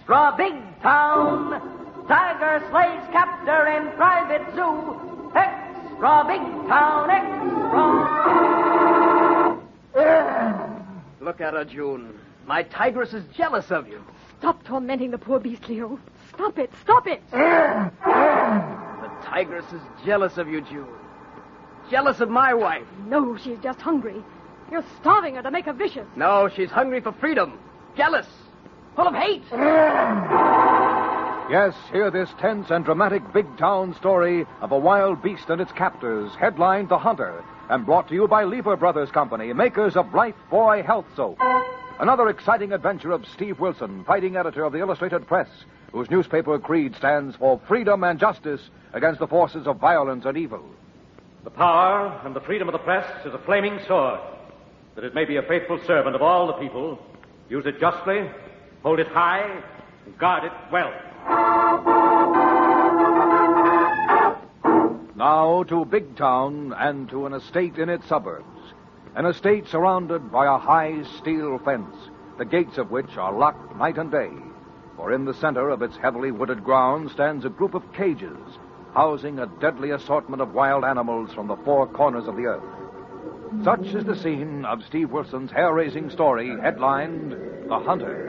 Extra big town. Tiger slays captor in private zoo. Extra big town, extra. Look at her, June. My tigress is jealous of you. Stop tormenting the poor beast, Leo. Stop it. Stop it. The tigress is jealous of you, June. Jealous of my wife. No, she's just hungry. You're starving her to make her vicious. No, she's hungry for freedom. Jealous. Full of hate. Yes, hear this tense and dramatic big-town story of a wild beast and its captors, headlined The Hunter, and brought to you by Lever Brothers Company, makers of Life Boy Health Soap. Another exciting adventure of Steve Wilson, fighting editor of the Illustrated Press, whose newspaper creed stands for freedom and justice against the forces of violence and evil. The power and the freedom of the press is a flaming sword, that it may be a faithful servant of all the people. Use it justly, hold it high, and guard it well. Now to Big Town and to an estate in its suburbs. An estate surrounded by a high steel fence, the gates of which are locked night and day. For in the center of its heavily wooded grounds stands a group of cages, housing a deadly assortment of wild animals from the four corners of the earth. Such is the scene of Steve Wilson's hair-raising story, headlined The Hunter.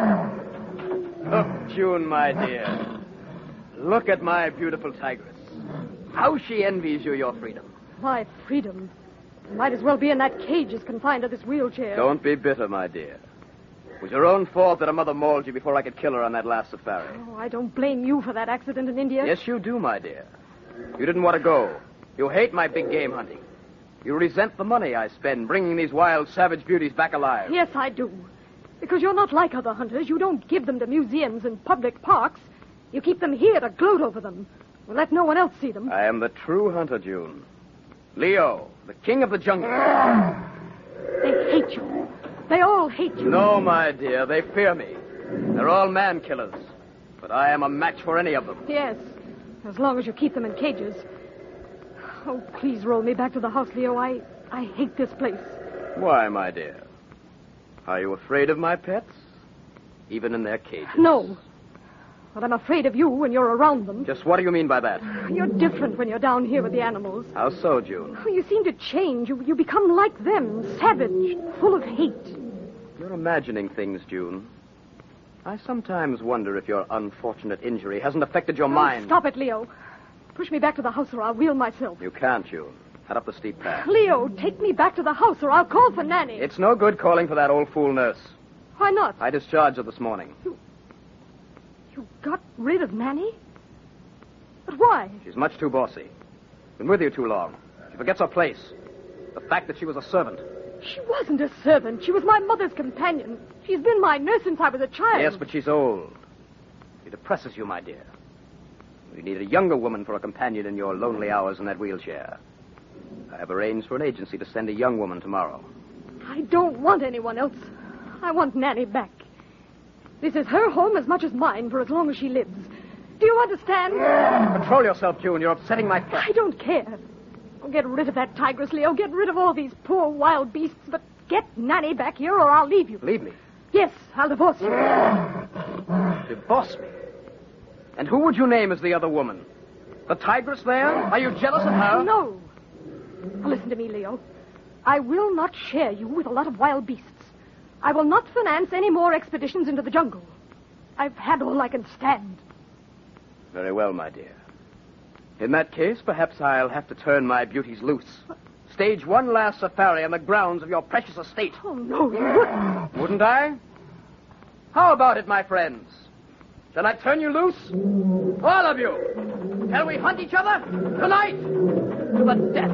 Look, June, my dear. Look at my beautiful tigress. How she envies you your freedom. My freedom. Might as well be in that cage as confined to this wheelchair. Don't be bitter, my dear. It was your own fault that her mother mauled you before I could kill her on that last safari. Oh, I don't blame you for that accident in India. Yes, you do, my dear. You didn't want to go. You hate my big game hunting. You resent the money I spend bringing these wild, savage beauties back alive. Yes, I do. Because you're not like other hunters. You don't give them to museums and public parks. You keep them here to gloat over them. Or let no one else see them. I am the true hunter, June. Leo, the king of the jungle. They hate you. They all hate you. No, my dear, they fear me. They're all man-killers. But I am a match for any of them. Yes, as long as you keep them in cages. Oh, please roll me back to the house, Leo. I hate this place. Why, my dear? Are you afraid of my pets? Even in their cages? No. But I'm afraid of you when you're around them. Just what do you mean by that? You're different when you're down here with the animals. How so, June? Oh, you seem to change. You become like them, savage, full of hate. You're imagining things, June. I sometimes wonder if your unfortunate injury hasn't affected your mind. Stop it, Leo. Push me back to the house or I'll wheel myself. You can't, June. Head up the steep path. Leo, take me back to the house or I'll call for Nanny. It's no good calling for that old fool nurse. Why not? I discharged her this morning. You got rid of Nanny? But why? She's much too bossy. Been with you too long. She forgets her place. The fact that she was a servant. She wasn't a servant. She was my mother's companion. She's been my nurse since I was a child. Yes, but she's old. She depresses you, my dear. You need a younger woman for a companion in your lonely hours in that wheelchair. I have arranged for an agency to send a young woman tomorrow. I don't want anyone else. I want Nanny back. This is her home as much as mine for as long as she lives. Do you understand? Control yourself, June. You're upsetting my pet. I don't care. Oh, get rid of that tigress, Leo. Get rid of all these poor wild beasts. But get Nanny back here or I'll leave you. Leave me? Yes, I'll divorce you. Divorce me? And who would you name as the other woman? The tigress there? Are you jealous of her? No. Now listen to me, Leo. I will not share you with a lot of wild beasts. I will not finance any more expeditions into the jungle. I've had all I can stand. Very well, my dear. In that case, perhaps I'll have to turn my beauties loose. Stage one last safari on the grounds of your precious estate. Oh, no, you wouldn't. Wouldn't I? How about it, my friends? Shall I turn you loose? All of you. Shall we hunt each other? Tonight. To the death.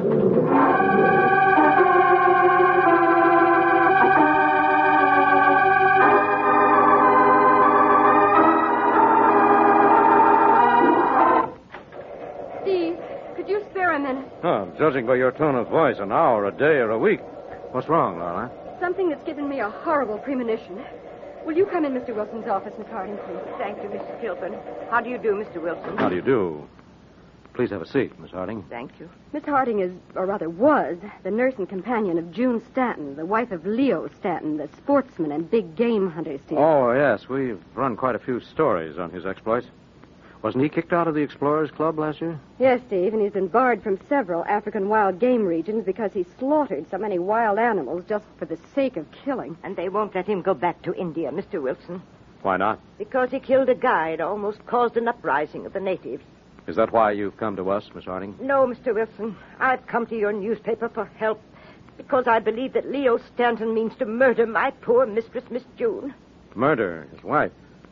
Oh, judging by your tone of voice, an hour, a day, or a week. What's wrong, Lola? Something that's given me a horrible premonition. Will you come in Mr. Wilson's office and card him, please? Thank you, Mr. Kilburn. How do you do, Mr. Wilson? How do you do? Please have a seat, Miss Harding. Thank you. Miss Harding is, or rather was, the nurse and companion of June Stanton, the wife of Leo Stanton, the sportsman and big game hunter, Steve. Oh, yes. We've run quite a few stories on his exploits. Wasn't he kicked out of the Explorers Club last year? Yes, Steve, and he's been barred from several African wild game regions because he slaughtered so many wild animals just for the sake of killing. And they won't let him go back to India, Mr. Wilson. Why not? Because he killed a guide, almost caused an uprising of the natives. Is that why you've come to us, Miss Harding? No, Mr. Wilson. I've come to your newspaper for help because I believe that Leo Stanton means to murder my poor mistress, Miss June. Murder his wife?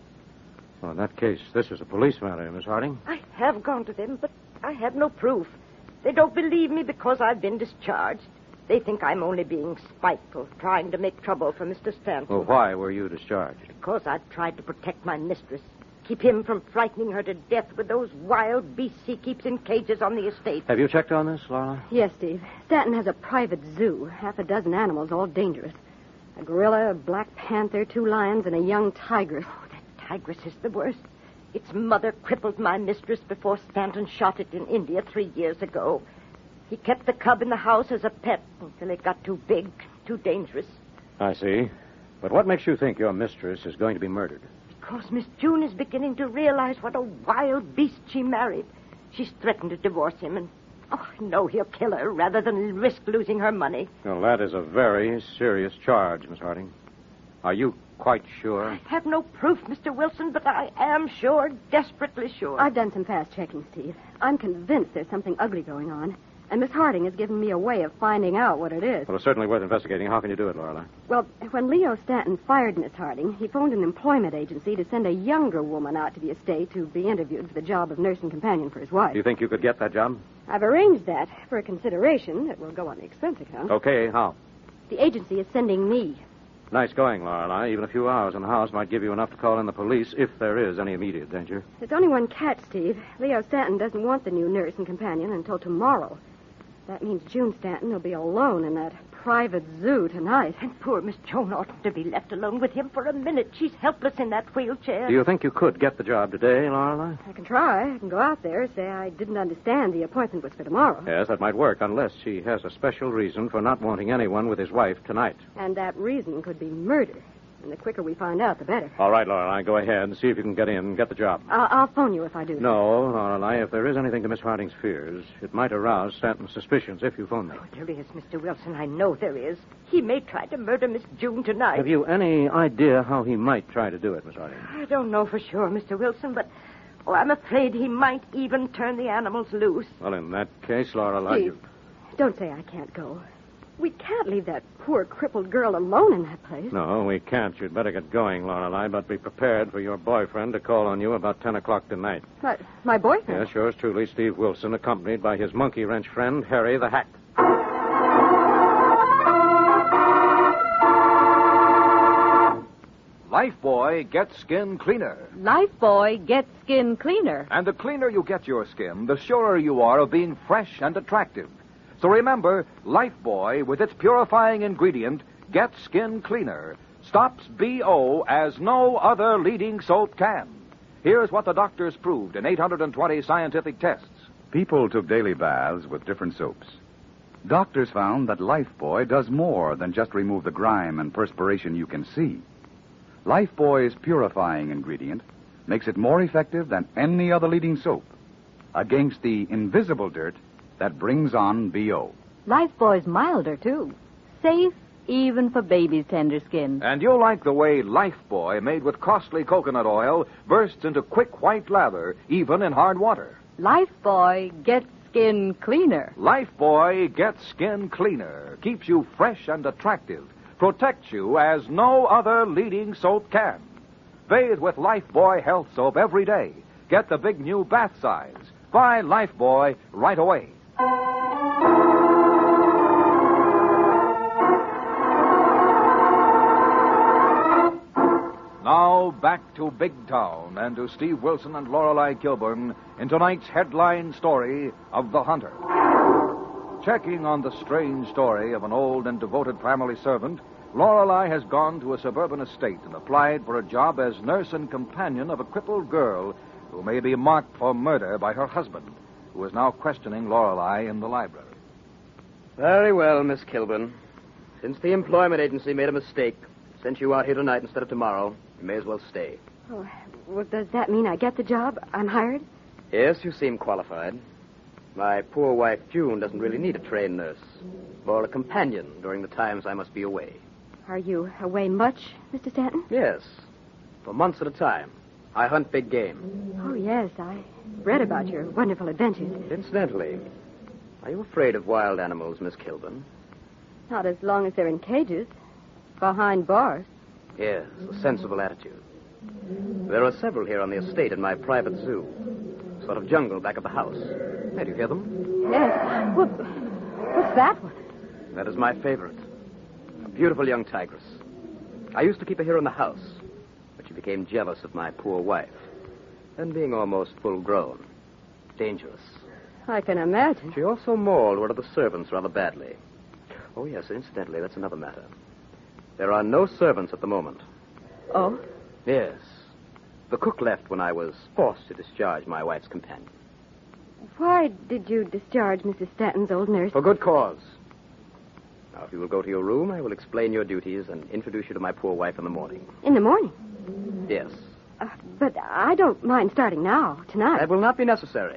Well, in that case, this is a police matter, Miss Harding. I have gone to them, but I have no proof. They don't believe me because I've been discharged. They think I'm only being spiteful, trying to make trouble for Mr. Stanton. Well, why were you discharged? Because I've tried to protect my mistress. Keep him from frightening her to death with those wild beasts he keeps in cages on the estate. Have you checked on this, Laura? Yes, Steve. Stanton has a private zoo, half a dozen animals, all dangerous. A gorilla, a black panther, 2 lions, and a young tigress. Oh, that tigress is the worst. Its mother crippled my mistress before Stanton shot it in India 3 years ago. He kept the cub in the house as a pet until it got too big, too dangerous. I see. But what makes you think your mistress is going to be murdered? Because Miss June is beginning to realize what a wild beast she married. She's threatened to divorce him, and, oh, no, he'll kill her rather than risk losing her money. Well, that is a very serious charge, Miss Harding. Are you quite sure? I have no proof, Mr. Wilson, but I am sure, desperately sure. I've done some fast checking, Steve. I'm convinced there's something ugly going on. And Miss Harding has given me a way of finding out what it is. Well, it's certainly worth investigating. How can you do it, Lorelei? Well, when Leo Stanton fired Miss Harding, he phoned an employment agency to send a younger woman out to the estate to be interviewed for the job of nurse and companion for his wife. Do you think you could get that job? I've arranged that for a consideration that will go on the expense account. Okay, how? The agency is sending me. Nice going, Lorelei. Even a few hours in the house might give you enough to call in the police if there is any immediate danger. There's only one catch, Steve. Leo Stanton doesn't want the new nurse and companion until tomorrow. That means June Stanton will be alone in that private zoo tonight. And poor Miss Joan oughtn't to be left alone with him for a minute. She's helpless in that wheelchair. Do you think you could get the job today, Lorelei? I can try. I can go out there, say I didn't understand the appointment was for tomorrow. Yes, that might work, unless she has a special reason for not wanting anyone with his wife tonight. And that reason could be murder. And the quicker we find out, the better. All right, Lorelei, go ahead and see if you can get in and get the job. I'll phone you if I do. No, Lorelei, if there is anything to Miss Harding's fears, it might arouse Stanton's suspicions if you phone me. Oh, there is, Mr. Wilson. I know there is. He may try to murder Miss June tonight. Have you any idea how he might try to do it, Miss Harding? I don't know for sure, Mr. Wilson, but I'm afraid he might even turn the animals loose. Well, in that case, Lorelei... Steve, don't say I can't go. We can't leave that poor crippled girl alone in that place. No, we can't. You'd better get going, Lorelei, but be prepared for your boyfriend to call on you about 10 o'clock tonight. But my boyfriend? Yes, yours truly, Steve Wilson, accompanied by his monkey wrench friend, Harry the Hack. Lifebuoy gets skin cleaner. Lifebuoy gets skin cleaner. And the cleaner you get your skin, the surer you are of being fresh and attractive. So remember, Lifebuoy, with its purifying ingredient, gets skin cleaner, stops BO as no other leading soap can. Here's what the doctors proved in 820 scientific tests. People took daily baths with different soaps. Doctors found that Lifebuoy does more than just remove the grime and perspiration you can see. Lifebuoy's purifying ingredient makes it more effective than any other leading soap against the invisible dirt that brings on BO. Lifebuoy's milder, too. Safe even for baby's tender skin. And you'll like the way Lifebuoy, made with costly coconut oil, bursts into quick white lather, even in hard water. Lifebuoy gets skin cleaner. Lifebuoy gets skin cleaner, keeps you fresh and attractive, protects you as no other leading soap can. Bathe with Lifebuoy Health Soap every day. Get the big new bath size. Buy Lifebuoy right away. Now back to Big Town and to Steve Wilson and Lorelei Kilburn in tonight's headline story of The Hunter. Checking on the strange story of an old and devoted family servant, Lorelei has gone to a suburban estate and applied for a job as nurse and companion of a crippled girl who may be marked for murder by her husband. who was now questioning Lorelei in the library. Very well, Miss Kilburn. Since the employment agency made a mistake, sent you out here tonight instead of tomorrow, you may as well stay. Oh, well, does that mean I get the job? I'm hired? Yes, you seem qualified. My poor wife, June, doesn't really need a trained nurse or a companion during the times I must be away. Are you away much, Mr. Stanton? Yes, for months at a time. I hunt big game. Oh, yes. I read about your wonderful adventures. Incidentally, are you afraid of wild animals, Miss Kilburn? Not as long as they're in cages. Behind bars. Yes, a sensible attitude. There are several here on the estate in my private zoo. Sort of jungle back of the house. Hey, do you hear them? Yes. What's that one? That is my favorite. A beautiful young tigress. I used to keep her here in the house, but she became jealous of my poor wife. And being almost full grown. Dangerous. I can imagine. She also mauled one of the servants rather badly. Oh, yes, incidentally, that's another matter. There are no servants at the moment. Oh? Yes. The cook left when I was forced to discharge my wife's companion. Why did you discharge Mrs. Stanton's old nurse? For good cause. Now, if you will go to your room, I will explain your duties and introduce you to my poor wife in the morning. In the morning? Yes. But I don't mind starting now, tonight. That will not be necessary.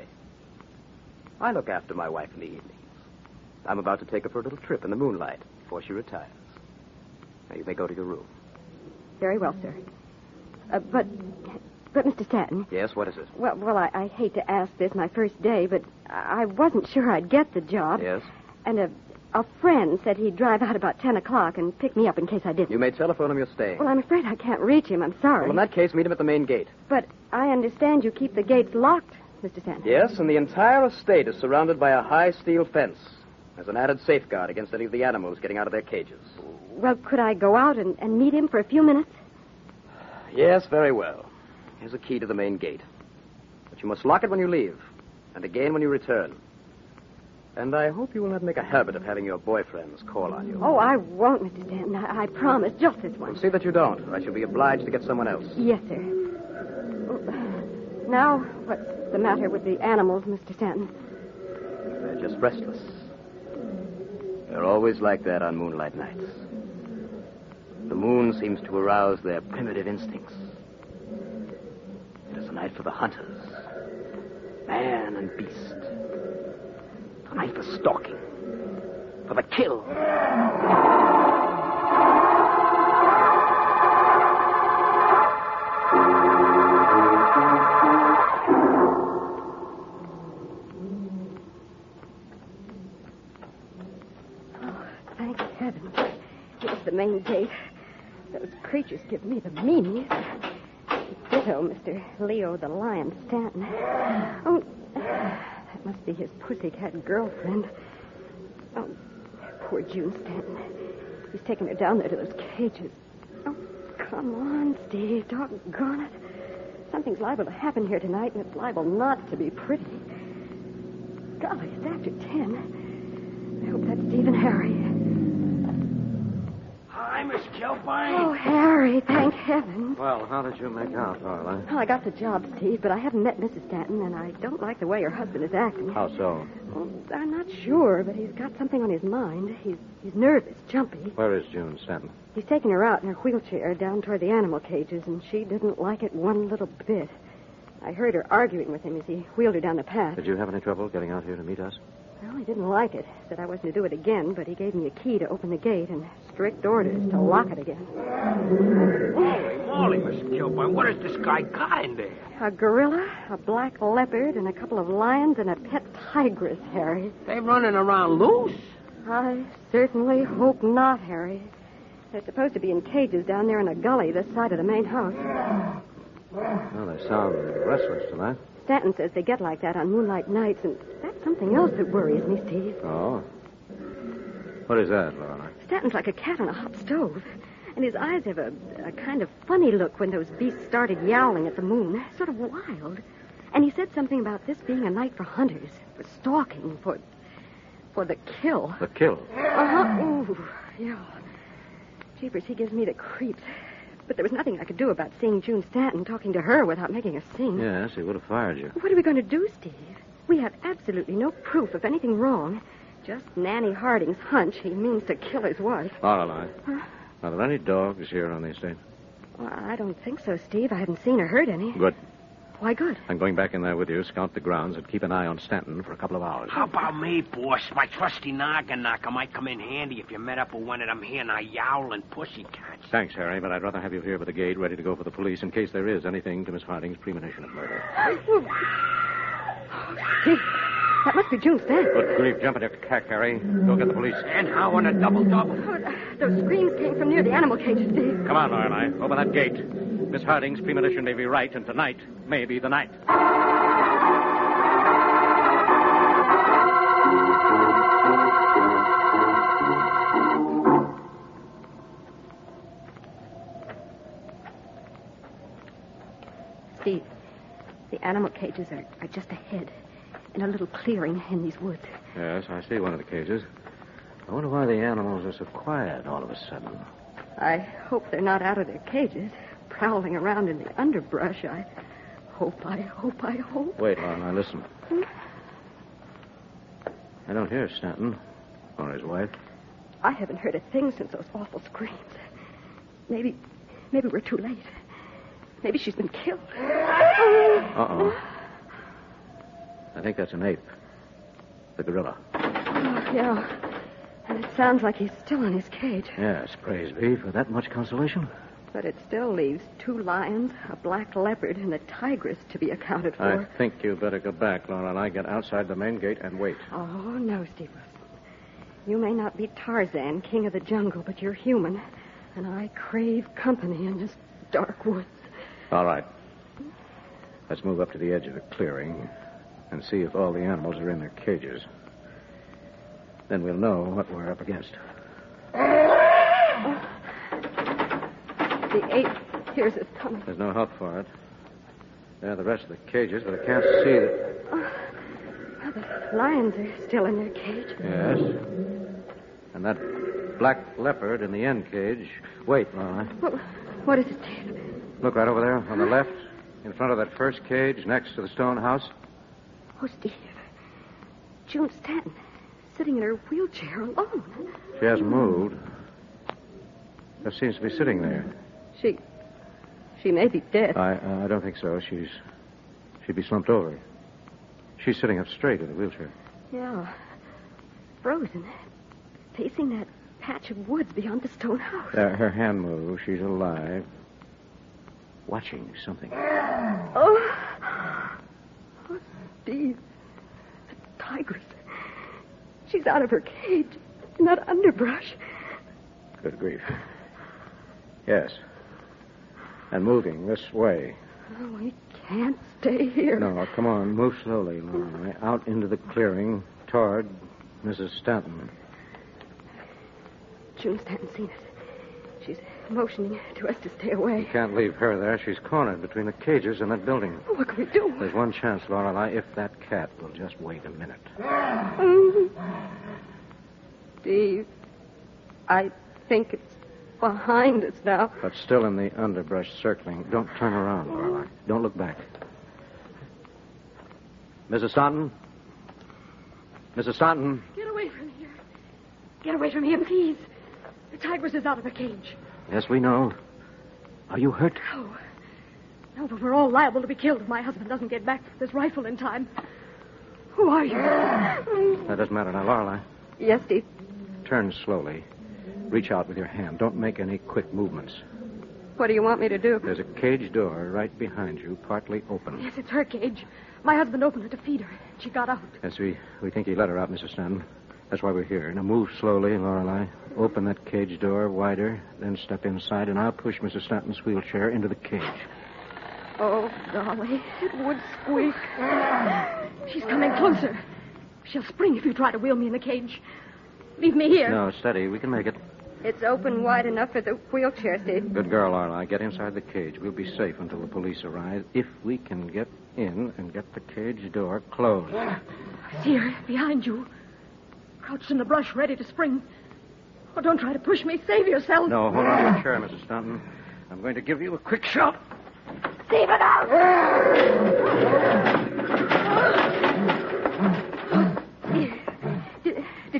I look after my wife in the evenings. I'm about to take her for a little trip in the moonlight before she retires. Now, you may go to your room. Very well, sir. But Mr. Stanton. Yes, what is it? Well, I hate to ask this my first day, but I wasn't sure I'd get the job. Yes? And a friend said he'd drive out about 10 o'clock and pick me up in case I didn't. You may telephone him you're staying. Well, I'm afraid I can't reach him. I'm sorry. Well, in that case, meet him at the main gate. But I understand you keep the gates locked, Mr. Stanton. Yes, and the entire estate is surrounded by a high steel fence as an added safeguard against any of the animals getting out of their cages. Well, could I go out and meet him for a few minutes? Yes, very well. Here's a key to the main gate. But you must lock it when you leave, and again when you return. And I hope you will not make a habit of having your boyfriends call on you. Oh, I won't, Mr. Stanton. I promise. Just this Well, once. see that you don't, or I shall be obliged to get someone else. Yes, sir. Now, what's the matter with the animals, Mr. Stanton? They're just restless. They're always like that on moonlight nights. The moon seems to arouse their primitive instincts. It is a night for the hunters, man and beast. A night for stalking, for the kill. Thank heaven. Here's the main gate. Those creatures give me the meanies. Ditto, Mr. Leo the Lion Stanton. Oh, that must be his pussycat girlfriend. Oh, poor June Stanton. He's taken her down there to those cages. Oh, come on, Steve. Doggone it. Something's liable to happen here tonight, and it's liable not to be pretty. Golly, it's after 10. I hope that's Steve and Harry. Hi, Miss Kilburn. Oh, Harry, thank heaven. Well, how did you make out, Lorelei? Well, I got the job, Steve, but I haven't met Mrs. Stanton, and I don't like the way her husband is acting. How so? Well, I'm not sure, but he's got something on his mind. He's nervous, jumpy. Where is June Stanton? He's taking her out in her wheelchair down toward the animal cages, and she didn't like it one little bit. I heard her arguing with him as he wheeled her down the path. Did you have any trouble getting out here to meet us? Well, he didn't like it. Said I wasn't to do it again, but he gave me a key to open the gate and strict orders to lock it again. Holy moly, Miss Kilburn. What has this guy got in there? A gorilla, a black leopard, and a couple of lions and a pet tigress, Harry. They running around loose? I certainly hope not, Harry. They're supposed to be in cages down there in a gully this side of the main house. Well, they sound restless tonight. Stanton says they get like that on moonlight nights, and that's something else that worries me, Steve. Oh? What is that, Lorelei? Stanton's like a cat on a hot stove. And his eyes have a kind of funny look when those beasts started yowling at the moon. Sort of wild. And he said something about this being a night for hunters, for stalking, for the kill. The kill? Uh-huh. Ooh, yeah. Jeepers, he gives me the creeps. But there was nothing I could do about seeing June Stanton talking to her without making a scene. Yes, he would have fired you. What are we going to do, Steve? We have absolutely no proof of anything wrong. Just Nanny Harding's hunch he means to kill his wife. Lorelei, are there any dogs here on the estate? Well, I don't think so, Steve. I haven't seen or heard any. Good. Why good? I'm going back in there with you, scout the grounds, and keep an eye on Stanton for a couple of hours. How about me, boss? My trusty noggin knocker might come in handy if you met up with one of them here now yowling pussycats. Thanks, Harry, but I'd rather have you here with the gate ready to go for the police in case there is anything to Miss Harding's premonition of murder. Steve, that must be June Stanton. Good grief, jump in your cack, Harry. Go get the police. And how on a double-double? Those screams came from near the animal cages, Steve. Come on, Lorelei. Open that gate. Miss Harding's premonition may be right, and tonight may be the night. Steve, the animal cages are just ahead, in a little clearing in these woods. Yes, I see one of the cages. I wonder why the animals are so quiet all of a sudden. I hope they're not out of their cages, prowling around in the underbrush. I hope. Wait, Lorelei, listen. I don't hear Stanton or his wife. I haven't heard a thing since those awful screams. Maybe we're too late. Maybe she's been killed. Uh-oh. I think that's an ape. The gorilla. Oh, yeah. And it sounds like he's still in his cage. Yes, praise be for that much consolation. But it still leaves 2 lions, a black leopard, and a tigress to be accounted for. I think you better go back, Laura, and I get outside the main gate and wait. Oh, no, Steve Wilson. You may not be Tarzan, king of the jungle, but you're human. And I crave company in this dark woods. All right. Let's move up to the edge of the clearing and see if all the animals are in their cages. Then we'll know what we're up against. The ape hears us coming. There's no help for it. There are the rest of the cages, but I can't see that... Well, the lions are still in their cage. Yes. And that black leopard in the end cage. Wait, Laura. What is it, Steve? Look right over there on the left, in front of that first cage next to the stone house. Oh, Steve. June Stanton, sitting in her wheelchair alone. She hasn't moved. Just seems to be sitting there. She may be dead. I don't think so. She'd be slumped over. She's sitting up straight in the wheelchair. Yeah. Frozen. Facing that patch of woods beyond the stone house. Her hand moves. She's alive. Watching something. Oh, Steve. The tigress. She's out of her cage in that underbrush. Good grief. Yes. And moving this way. Oh, we can't stay here. No, come on. Move slowly, Laura. Out into the clearing toward Mrs. Stanton. June Stanton's seen us. She's motioning to us to stay away. You can't leave her there. She's cornered between the cages and that building. What can we do? There's one chance, Lorelei, if that cat will just wait a minute. Steve, I think it's behind us now. But still in the underbrush circling. Don't turn around, Lorelei. Don't look back. Mrs. Stanton? Mrs. Stanton? Get away from here. Get away from here, please. The tigress is out of her cage. Yes, we know. Are you hurt? No, but we're all liable to be killed if my husband doesn't get back this rifle in time. Who are you? That doesn't matter now, Lorelei. Yes, Steve. Turn slowly. Reach out with your hand. Don't make any quick movements. What do you want me to do? There's a cage door right behind you, partly open. Yes, it's her cage. My husband opened it to feed her. She got out. Yes, we think he let her out, Mrs. Stanton. That's why we're here. Now move slowly, Lorelei. Open that cage door wider, then step inside, and I'll push Mrs. Stanton's wheelchair into the cage. Oh, golly, it would squeak. She's coming closer. She'll spring if you try to wheel me in the cage. Leave me here. No, steady. We can make it. It's open wide enough for the wheelchair, Steve. Good girl, Lorelei. Get inside the cage. We'll be safe until the police arrive, if we can get in and get the cage door closed. See her behind you. Crouched in the brush, ready to spring. Oh, don't try to push me. Save yourself. No, hold on to your chair, Mrs. Stanton. I'm going to give you a quick shot. Save it out!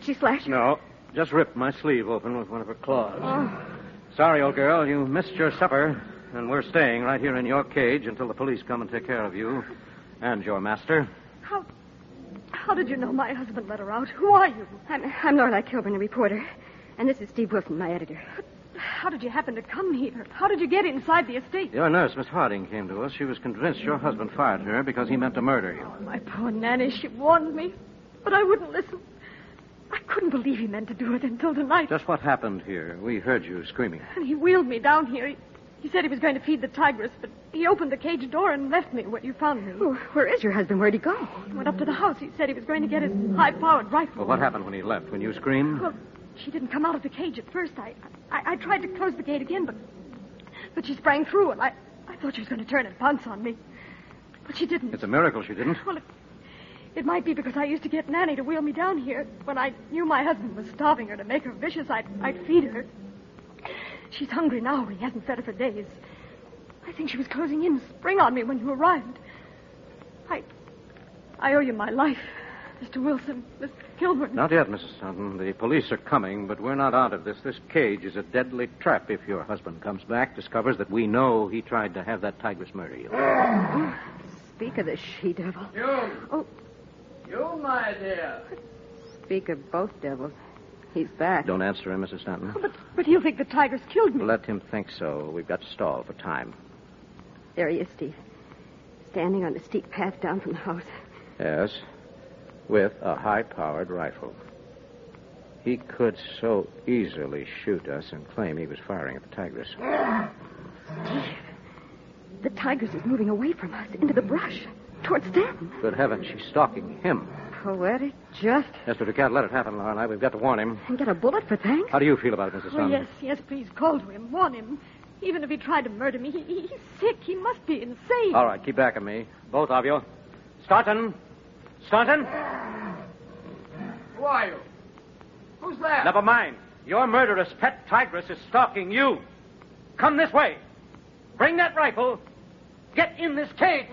she slash you? No, just ripped my sleeve open with one of her claws. Sorry, old girl, you missed your supper, and we're staying right here in your cage until the police come and take care of you and your master. How did you know my husband let her out? Who are you? I'm Lorelei Kilburn, a reporter. And this is Steve Wilson, my editor. How did you happen to come here? How did you get inside the estate? Your nurse, Miss Harding, came to us. She was convinced your husband fired her because he meant to murder you. My poor Nanny, she warned me, but I wouldn't listen. I couldn't believe he meant to do it until tonight. Just what happened here? We heard you screaming. And he wheeled me down here. He said he was going to feed the tigress, but he opened the cage door and left me when you found me. Oh, where is your husband? Where'd he go? He went up to the house. He said he was going to get his high-powered rifle. Well, what happened when he left? When you screamed? Well, she didn't come out of the cage at first. I tried to close the gate again, but she sprang through, and I thought she was going to turn and pounce on me. But she didn't. It's a miracle she didn't. Well, it might be because I used to get Nanny to wheel me down here. When I knew my husband was starving her to make her vicious, I'd feed her. She's hungry now. He hasn't fed her for days. I think she was closing in to spring on me when you arrived. I owe you my life, Mr. Wilson, Miss Kilburn. Not yet, Mrs. Stanton. The police are coming, but we're not out of this. This cage is a deadly trap. If your husband comes back, discovers that we know he tried to have that tigress murder you. Speak of the she-devil. You, my dear. Speak of both devils. He's back. Don't answer him, Mrs. Stanton. But he'll think the tigress killed me. Let him think so. We've got to stall for time. There he is, Steve. Standing on the steep path down from the house. Yes, with a high-powered rifle. He could so easily shoot us and claim he was firing at the tigress. Steve, the tigress is moving away from us into the brush, towards Stanton. Good heavens, she's stalking him. Poetic justice. Yes, but we can't let it happen, Lorelei. We've got to warn him. And get a bullet for thanks? How do you feel about it, Mrs. Stanton? Yes, please call to him. Warn him. Even if he tried to murder me, he's sick. He must be insane. All right, keep back of me. Both of you. Staunton! Who are you? Who's there? Never mind. Your murderous pet tigress is stalking you. Come this way. Bring that rifle. Get in this cage.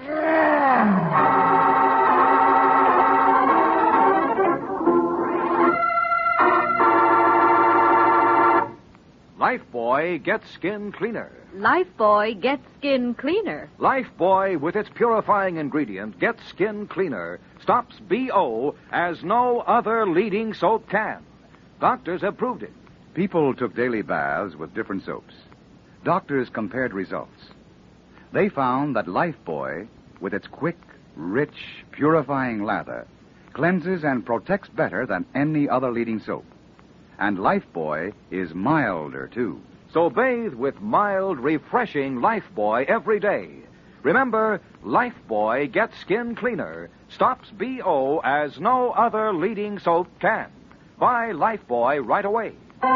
Lifebuoy gets skin cleaner. Lifebuoy gets skin cleaner. Lifebuoy, with its purifying ingredient, gets skin cleaner, stops BO as no other leading soap can. Doctors have proved it. People took daily baths with different soaps. Doctors compared results. They found that Lifebuoy, with its quick, rich, purifying lather, cleanses and protects better than any other leading soap. And Lifebuoy is milder, too. So bathe with mild, refreshing Lifebuoy every day. Remember, Lifebuoy gets skin cleaner, stops BO as no other leading soap can. Buy Lifebuoy right away.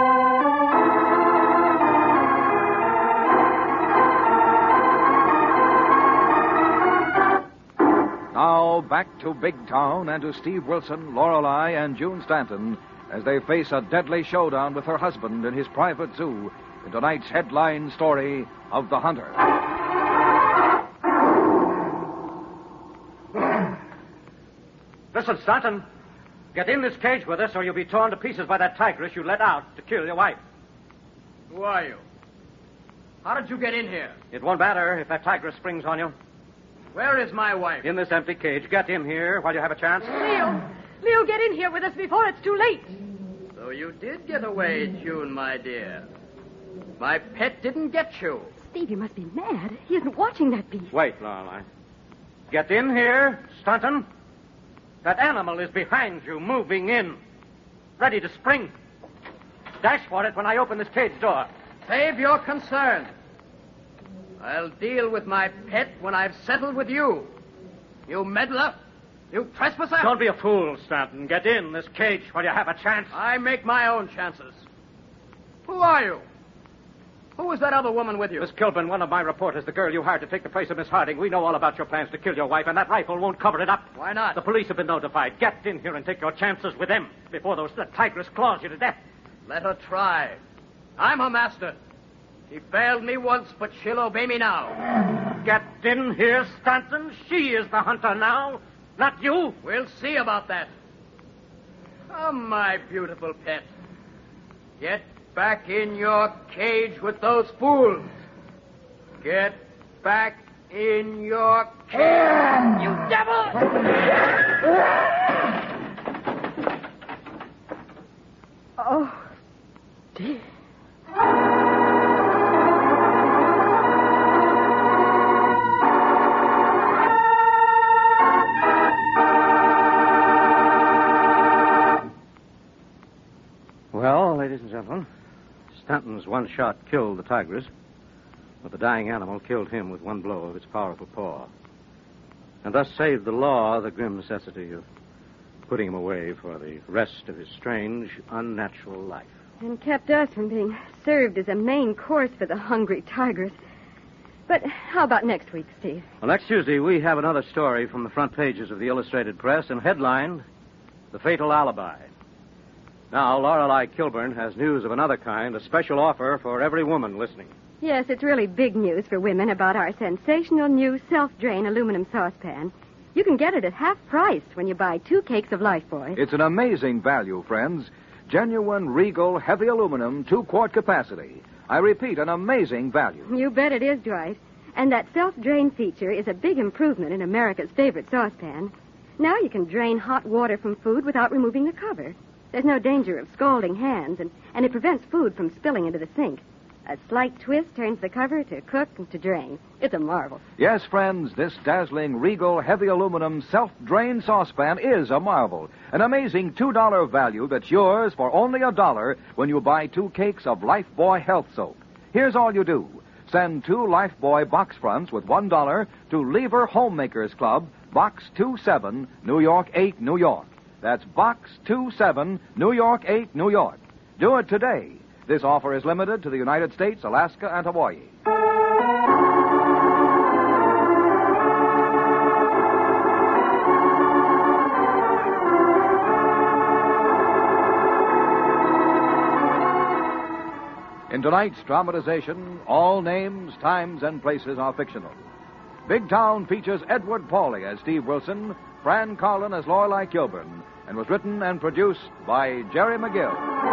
Now back to Big Town and to Steve Wilson, Lorelei, and June Stanton as they face a deadly showdown with her husband in his private zoo in tonight's headline story of The Hunter. Listen, Stanton. Get in this cage with us or you'll be torn to pieces by that tigress you let out to kill your wife. Who are you? How did you get in here? It won't matter if that tigress springs on you. Where is my wife? In this empty cage. Get in here while you have a chance. Leo, get in here with us before it's too late. So you did get away, June, my dear. My pet didn't get you. Steve, you must be mad. He isn't watching that beast. Wait, Lorelei. Get in here, Stanton. That animal is behind you, moving in. Ready to spring. Dash for it when I open this cage door. Save your concern. I'll deal with my pet when I've settled with you. You meddler. You trespasser. Don't be a fool, Stanton. Get in this cage while you have a chance. I make my own chances. Who are you? Who is that other woman with you? Miss Kilburn, one of my reporters, the girl you hired to take the place of Miss Harding. We know all about your plans to kill your wife, and that rifle won't cover it up. Why not? The police have been notified. Get in here and take your chances with them before the tigress claws you to death. Let her try. I'm her master. She failed me once, but she'll obey me now. Get in here, Stanton. She is the hunter now, not you. We'll see about that. Come, my beautiful pet. Get back in your cage with those fools. Get back in your cage. You devil! Oh, dear. Well, ladies and gentlemen, Stanton's one shot killed the tigress, but the dying animal killed him with one blow of its powerful paw, and thus saved the law the grim necessity of putting him away for the rest of his strange, unnatural life. And kept us from being served as a main course for the hungry tigress. But how about next week, Steve? Well, next Tuesday, we have another story from the front pages of the Illustrated Press and headlined, The Fatal Alibi. Now, Lorelei Kilburn has news of another kind, a special offer for every woman listening. Yes, it's really big news for women about our sensational new self-drain aluminum saucepan. You can get it at half price when you buy 2 cakes of Lifebuoy. It's an amazing value, friends. Genuine Regal heavy aluminum 2-quart capacity. I repeat, an amazing value. You bet it is, Dwight. And that self-drain feature is a big improvement in America's favorite saucepan. Now you can drain hot water from food without removing the cover. There's no danger of scalding hands, and it prevents food from spilling into the sink. A slight twist turns the cover to cook and to drain. It's a marvel. Yes, friends, this dazzling Regal heavy aluminum self-drain saucepan is a marvel. An amazing $2 value that's yours for only $1 when you buy 2 cakes of Lifebuoy Health Soap. Here's all you do. Send 2 Lifebuoy box fronts with $1 to Lever Homemakers Club, Box 27, New York 8, New York. That's Box 27, New York 8, New York. Do it today. This offer is limited to the United States, Alaska, and Hawaii. In tonight's dramatization, all names, times, and places are fictional. Big Town features Edward Pauley as Steve Wilson, Fran Carlin as Lorelei Kilburn, and was written and produced by Jerry McGill.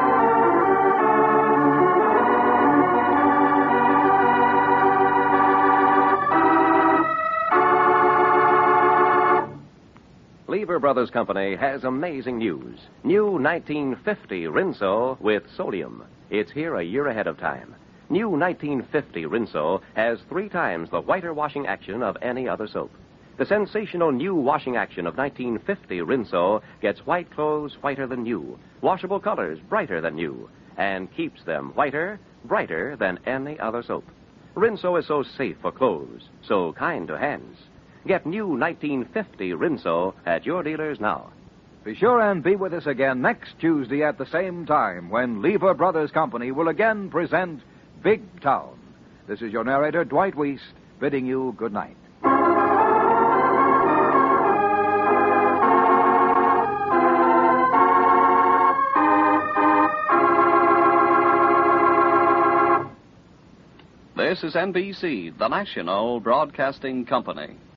Lever Brothers Company has amazing news. New 1950 Rinso with Solium. It's here a year ahead of time. New 1950 Rinso has 3 times the whiter washing action of any other soap. The sensational new washing action of 1950 Rinso gets white clothes whiter than new, washable colors brighter than new, and keeps them whiter, brighter than any other soap. Rinso is so safe for clothes, so kind to hands. Get new 1950 Rinso at your dealers now. Be sure and be with us again next Tuesday at the same time when Lever Brothers Company will again present Big Town. This is your narrator, Dwight Weiss, bidding you good night. This is NBC, the national broadcasting company.